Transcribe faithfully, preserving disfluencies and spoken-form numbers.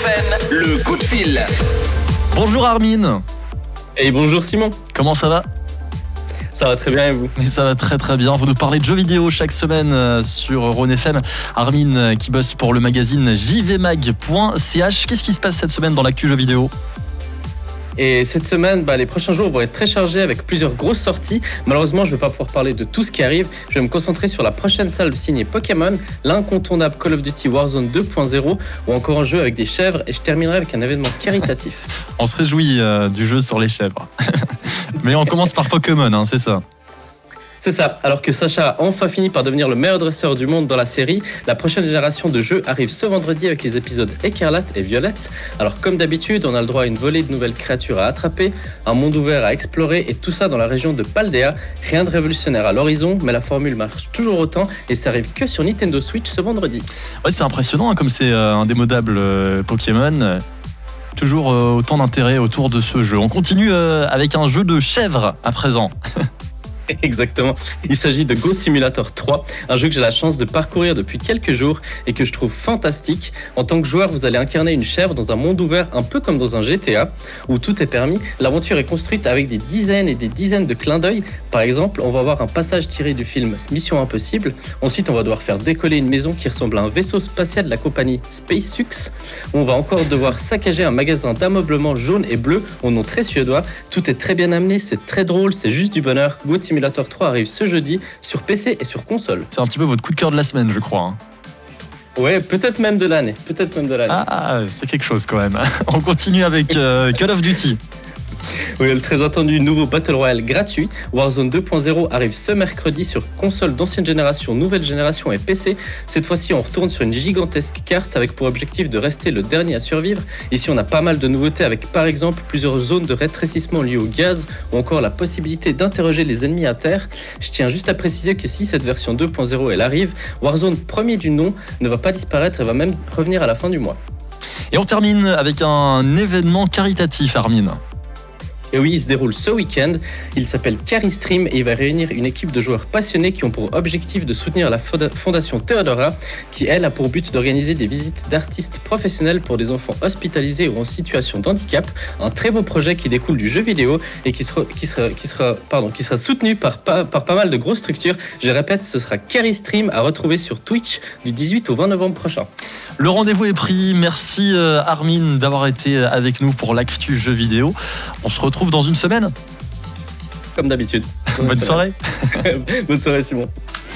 F M, le coup de fil. Bonjour Armin. Et bonjour Simon. Comment ça va ? Ça va très bien et vous ? Et ça va très très bien. Vous nous parlez de jeux vidéo chaque semaine sur Rhône F M. Armin qui bosse pour le magazine j v mag point c h. Qu'est-ce qui se passe cette semaine dans l'actu jeux vidéo ? Et cette semaine, bah, les prochains jours vont être très chargés avec plusieurs grosses sorties. Malheureusement, je ne vais pas pouvoir parler de tout ce qui arrive. Je vais me concentrer sur la prochaine salve signée Pokémon, l'incontournable Call of Duty Warzone deux point zéro ou encore un jeu avec des chèvres. Et je terminerai avec un événement caritatif. On se réjouit euh, du jeu sur les chèvres. Mais on commence par Pokémon, hein, c'est ça ? C'est ça, alors que Sacha a enfin fini par devenir le meilleur dresseur du monde dans la série, la prochaine génération de jeux arrive ce vendredi avec les épisodes Écarlate et Violette. Alors comme d'habitude, on a le droit à une volée de nouvelles créatures à attraper, un monde ouvert à explorer et tout ça dans la région de Paldea. Rien de révolutionnaire à l'horizon, mais la formule marche toujours autant et ça arrive que sur Nintendo Switch ce vendredi. Ouais, c'est impressionnant hein, comme c'est euh, indémodable euh, Pokémon. Toujours euh, autant d'intérêt autour de ce jeu. On continue euh, avec un jeu de chèvres à présent. Exactement. Il s'agit de Goat Simulator trois, un jeu que j'ai la chance de parcourir depuis quelques jours et que je trouve fantastique. En tant que joueur, vous allez incarner une chèvre dans un monde ouvert un peu comme dans un G T A où tout est permis. L'aventure est construite avec des dizaines et des dizaines de clins d'œil. Par exemple, on va avoir un passage tiré du film Mission Impossible. Ensuite, on va devoir faire décoller une maison qui ressemble à un vaisseau spatial de la compagnie SpaceX. On va encore devoir saccager un magasin d'ameublement jaune et bleu au nom très suédois. Tout est très bien amené, c'est très drôle, c'est juste du bonheur. Goat Simulator trois arrive ce jeudi sur P C et sur console. C'est un petit peu votre coup de cœur de la semaine, je crois. Hein. Ouais, peut-être même de l'année. Peut-être même de l'année. Ah, c'est quelque chose quand même. On continue avec euh, Call of Duty. Oui, le très attendu nouveau Battle Royale gratuit, Warzone deux point zéro, arrive ce mercredi sur console d'ancienne génération, nouvelle génération et P C. Cette fois-ci, on retourne sur une gigantesque carte avec pour objectif de rester le dernier à survivre. Ici, on a pas mal de nouveautés avec par exemple plusieurs zones de rétrécissement liées au gaz ou encore la possibilité d'interroger les ennemis à terre. Je tiens juste à préciser que si cette version deux point zéro elle arrive, Warzone premier du nom ne va pas disparaître et va même revenir à la fin du mois. Et on termine avec un événement caritatif, Armin. Et oui, il se déroule ce week-end. Il s'appelle Caristream et il va réunir une équipe de joueurs passionnés qui ont pour objectif de soutenir la fondation Theodora, qui elle a pour but d'organiser des visites d'artistes professionnels pour des enfants hospitalisés ou en situation de handicap. Un très beau projet qui découle du jeu vidéo et qui sera, qui sera, qui sera, pardon, qui sera soutenu par, par, par pas mal de grosses structures. Je répète, ce sera Caristream à retrouver sur Twitch du dix-huit au vingt novembre prochain. Le rendez-vous est pris. Merci Armin d'avoir été avec nous pour l'actu jeu vidéo. On se retrouve dans une semaine. Comme d'habitude. Bonne soirée. Bonne soirée Simon.